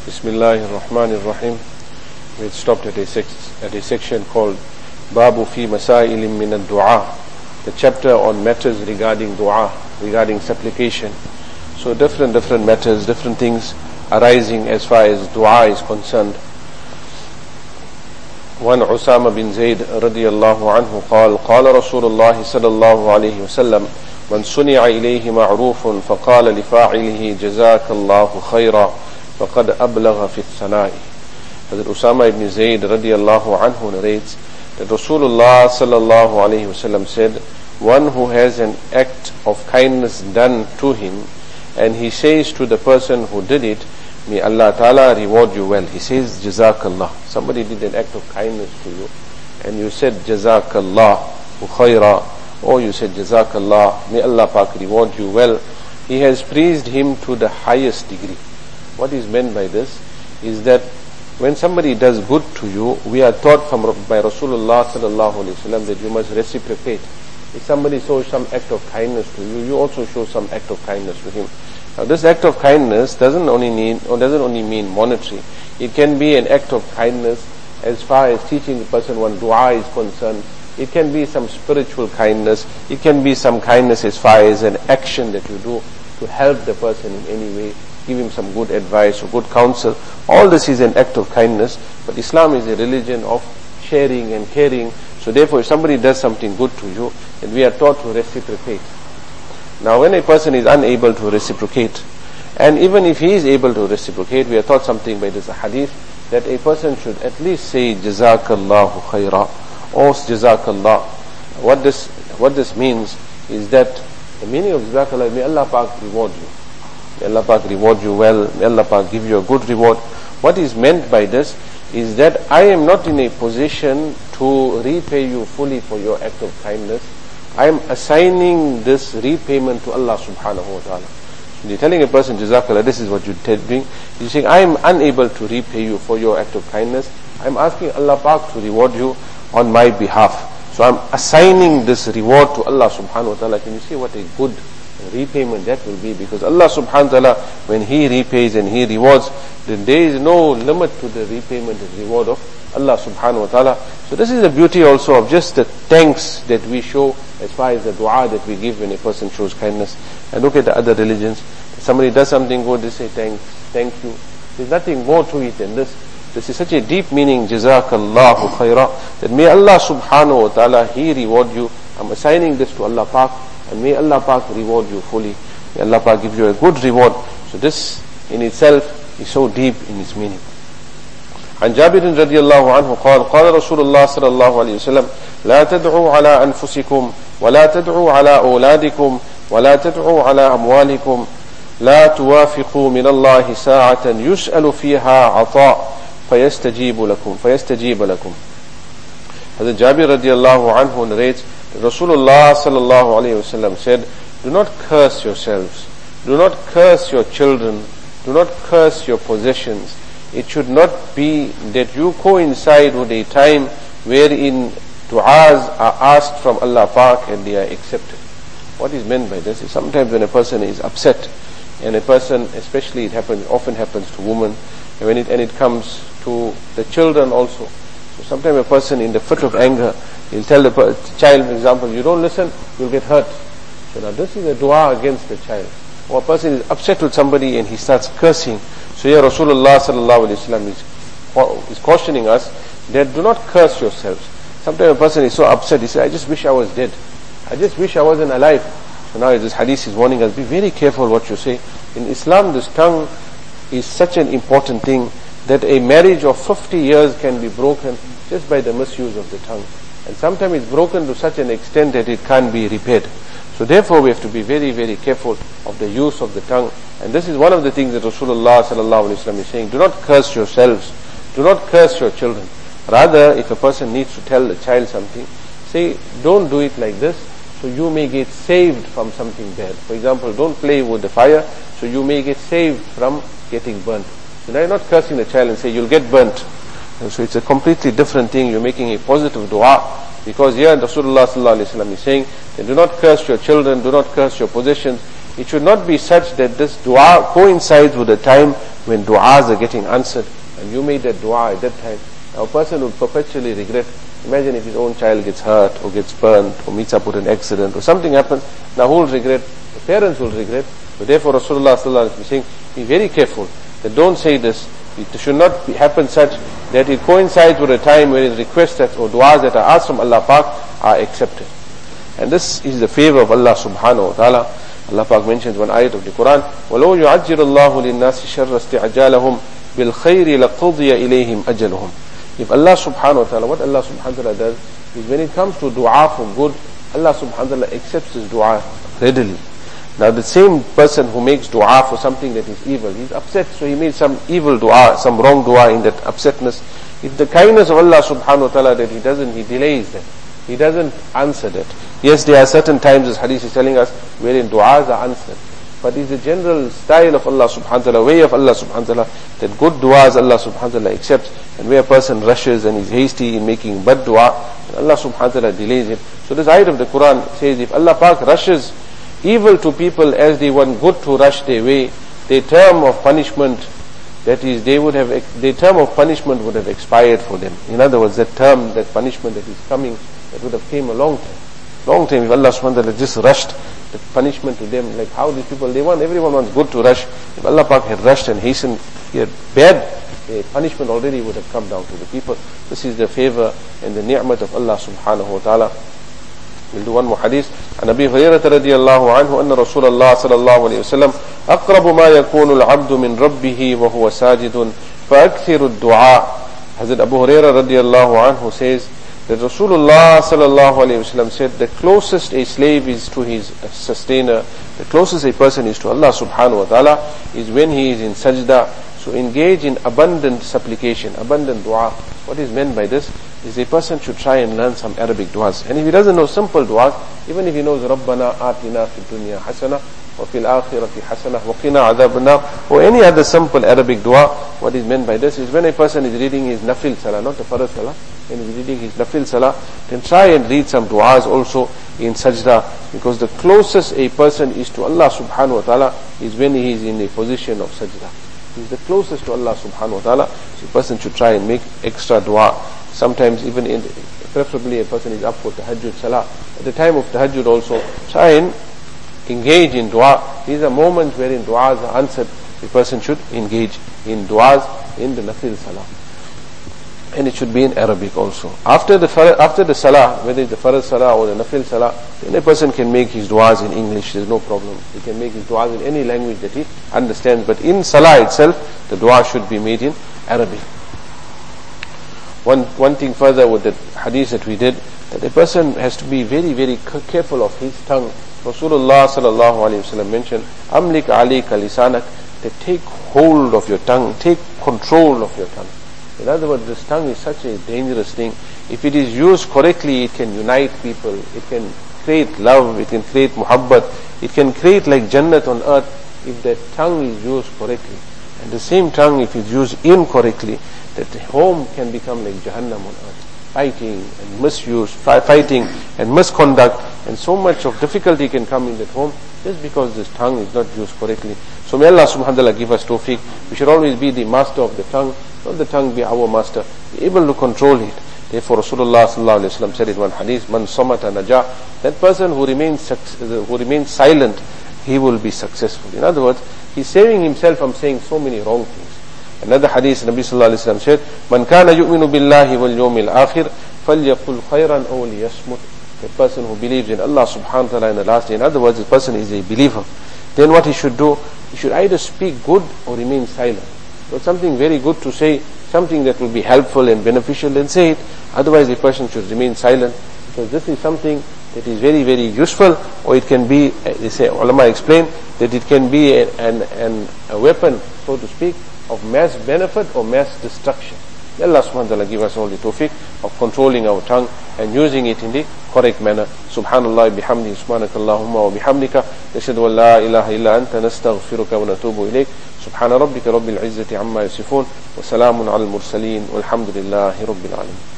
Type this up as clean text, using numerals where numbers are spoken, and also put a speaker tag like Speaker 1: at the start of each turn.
Speaker 1: Bismillahir Rahmanir Rahim. We had stopped at a section called Babu fi Masailim min ad-Du'a, the chapter on matters regarding dua, regarding supplication. So different matters, different things arising as far as dua is concerned. One Usama bin Zayd radiyallahu anhu قال رسول الله صلى الله عليه وسلم من صنع إليه معروف فقال لفاعله جزاك الله خيرا فقد أبلغ في الثناء. Hazrat Usama ibn Zayd radiyallahu anhu narrates that Rasulullah sallallahu alayhi wasallam said, one who has an act of kindness done to him and he says to the person who did it, may Allah Ta'ala reward you well. He says, Jazakallah. Somebody did an act of kindness to you and you said, Jazakallah khaira, or you said, Jazakallah, may Allah Pak reward you well. He has praised him to the highest degree. What is meant by this is that when somebody does good to you, we are taught by Rasulullah sallallahu alaihi wasallam that you must reciprocate. If somebody shows some act of kindness to you, you also show some act of kindness to him. Now this act of kindness doesn't only mean monetary. It can be an act of kindness as far as teaching the person when dua is concerned. It can be some spiritual kindness. It can be some kindness as far as an action that you do to help the person in any way, give him some good advice or good counsel. All this is an act of kindness, but Islam is a religion of sharing and caring. So therefore, if somebody does something good to you, then we are taught to reciprocate. Now when a person is unable to reciprocate, and even if he is able to reciprocate, we are taught something by this hadith, that a person should at least say Jazakallahu khaira or Jazakallah. What this means is that the meaning of Jazakallah, may Allah Pak reward you. May Allah Pak reward you well. May Allah Pak give you a good reward. What is meant by this is that I am not in a position to repay you fully for your act of kindness. I am assigning this repayment to Allah subhanahu wa ta'ala. When you're telling a person, Jazakallah, this is what you're doing. You're saying, I am unable to repay you for your act of kindness. I'm asking Allah Pak to reward you on my behalf. So I'm assigning this reward to Allah subhanahu wa ta'ala. Can you see what a good repayment that will be? Because Allah subhanahu wa ta'ala, when He repays and He rewards, then there is no limit to the repayment and reward of Allah subhanahu wa ta'ala. So this is the beauty also of just the thanks that we show as far as the dua that we give when a person shows kindness. And look at the other religions. If somebody does something good, they say thank you. There's nothing more to it than this. This is such a deep meaning, Jazakallahu khaira, that may Allah subhanahu wa ta'ala, He reward you. I'm assigning this to Allah Pak, and may Allah Pak reward you fully. May Allah Pak give you a good reward. So this in itself is so deep in its meaning. عن جابر رضي الله عنه قال رسول الله صلى الله عليه وسلم لا تدعوا على أنفسكم ولا تدعوا على أولادكم ولا تدعوا على أموالكم لا توافقوا من الله ساعة يسأل فيها عطاء فيستجيب لكم. Hazrat Jabir radiallahu anhu narrates that Rasulullah sallallahu alayhi wasallam said, do not curse yourselves, do not curse your children, do not curse your possessions. It should not be that you coincide with a time wherein du'as are asked from Allah Pak and they are accepted. What is meant by this is sometimes when a person is upset, and a person, especially often happens to women, and when it comes to the children also. So sometimes a person in the fit of anger, he'll tell the child, for example, you don't listen, you'll get hurt. So now this is a dua against the child. Or a person is upset with somebody and he starts cursing. So here Rasulullah sallallahu alaihi wasallam is cautioning us that do not curse yourselves. Sometimes a person is so upset, he says, I just wish I was dead. I just wish I wasn't alive. So now this hadith is warning us, be very careful what you say. In Islam, this tongue is such an important thing that a marriage of 50 years can be broken just by the misuse of the tongue. And sometimes it's broken to such an extent that it can't be repaired. So therefore we have to be very, very careful of the use of the tongue. And this is one of the things that Rasulullah sallallahu alaihi wasallam is saying. Do not curse yourselves. Do not curse your children. Rather, if a person needs to tell the child something, say, don't do it like this, so you may get saved from something bad. For example, don't play with the fire, so you may get saved from getting burnt. So now you're not cursing the child and say, you'll get burnt. And so it's a completely different thing. You're making a positive dua. Because here Rasulullah sallallahu alaihi wasallam is saying that do not curse your children, do not curse your possessions. It should not be such that this dua coincides with the time when du'as are getting answered, and you made that dua at that time, now a person would perpetually regret. Imagine if his own child gets hurt, or gets burnt, or meets up with an accident, or something happens, now who will regret? The parents will regret. But therefore Rasulullah sallallahu alaihi wasallam is saying, be very careful, that don't say this. It should not happen such that it coincides with a time where requests that, or du'as that are asked from Allah Pak are accepted. And this is the favor of Allah subhanahu wa ta'ala. Allah Pak mentions one ayat of the Quran, وَلَوْ يُعَجِّرُ اللَّهُ لِلنَّاسِ شَرَّ اسْتِعْجَالَهُم بِالْخَيْرِ لَقُضِيَ إِلَيْهِمْ أَجَلُهُم. If Allah subhanahu wa ta'ala, what Allah subhanahu wa ta'ala does is when it comes to dua for good, Allah subhanahu wa ta'ala accepts his dua readily. Now the same person who makes dua for something that is evil, he's upset, so he made some evil dua, some wrong dua in that upsetness. It's the kindness of Allah subhanahu wa ta'ala that he delays that. He doesn't answer that. Yes, there are certain times, as hadith is telling us, wherein du'as are answered. But it's the general style of Allah subhanahu wa ta'ala, way of Allah subhanahu wa ta'ala, that good du'as Allah subhanahu wa ta'ala accepts, and where a person rushes and is hasty in making bad du'a, Allah subhanahu wa ta'ala delays it. So this ayat of the Quran says, if Allah Pak rushes evil to people as they want good to rush their way, their term of punishment, that is, their term of punishment would have expired for them. In other words, that punishment that is coming, that would have came a long time. If Allah subhanahu wa ta'ala just rushed the punishment to them, like how these people, everyone wants good to rush. If Allah Pak had rushed and hastened, bad punishment already would have come down to the people. This is the favor and the ni'mat of Allah subhanahu wa ta'ala. We'll do one more hadith. عن أبي هريرة رضي الله عنه أن رسول الله صلى الله عليه وسلم أقرب ما يكون العبد من ربه وهو ساجد فأكثر الدعاء. Hazrat Abu Hurairah رضي الله عنه says that Rasulullah sallallahu alayhi wasallam said, the closest a slave is to his sustainer, the closest a person is to Allah subhanahu wa ta'ala, is when he is in sajda. So engage in abundant supplication, abundant dua. What is meant by this is a person should try and learn some Arabic duas. And if he doesn't know simple duas, even if he knows Rabbana atina fid dunya hasana wa fil akhirati hasana wa qina adhaban nar, or any other simple Arabic dua, what is meant by this is when a person is reading his nafil salah, not the farad salah, when he is reading his nafil salah, then try and read some duas also in sajda, because the closest a person is to Allah subhanahu wa ta'ala is when he is in a position of sajda. He is the closest to Allah subhanahu wa ta'ala, so a person should try and make extra dua. Sometimes even preferably a person is up for tahajjud salah. At the time of tahajjud also, try and engage in dua. These are moments wherein duas are answered. A person should engage in duas in the nafil salah. And it should be in Arabic also. After the salah, whether it's the farad salah or the nafil salah, then a person can make his duas in English, there's no problem. He can make his duas in any language that he understands. But in salah itself, the dua should be made in Arabic. One thing further with the hadith that we did, that a person has to be very, very careful of his tongue. Rasulullah sallallahu alayhi wa sallam mentioned, Amlik alayka lisanak, that take hold of your tongue, take control of your tongue. In other words, this tongue is such a dangerous thing. If it is used correctly, it can unite people, it can create love, it can create muhabbat, it can create like Jannat on earth if that tongue is used correctly. And the same tongue, if it's used incorrectly, that home can become like Jahannam on earth. Fighting and misuse, fighting and misconduct, and so much of difficulty can come in that home just because this tongue is not used correctly. So may Allah subhanahu wa ta'ala give us tawfiq. We should always be the master of the tongue, not the tongue be our master, be able to control it. Therefore Rasulullah sallallahu alayhi wa sallam said in one hadith, Man samata najah, that person who remains silent, he will be successful. In other words, he's saving himself from saying so many wrong things. Another hadith, Nabi sallallahu alayhi wa sallam said, Man kana yu'minu billahi wal yawmil akhir, falyaqul khayran aw liyasmut. The person who believes in Allah subhanahu wa ta'ala in the last day, in other words, the person is a believer, then what he should do, he should either speak good or remain silent. So something very good to say, something that will be helpful and beneficial, then say it. Otherwise the person should remain silent, because this is something that is very, very useful, or it can be, they say, ulama explain, that it can be a weapon, so to speak, of mass benefit or mass destruction. May Allah subhanahu wa ta'ala give us all the tawfiq of controlling our tongue and using it in the correct manner. Subhanallah bihamdi, subhanakallahumma wa bihamdika, nashhadu an la ilaha illa anta, nastaghfiruka wa natubu ilayk. Subhana rabbika rabbil izzati amma yasifun, wa salamun ala al-mursaleen, walhamdulillahi rabbil alamin.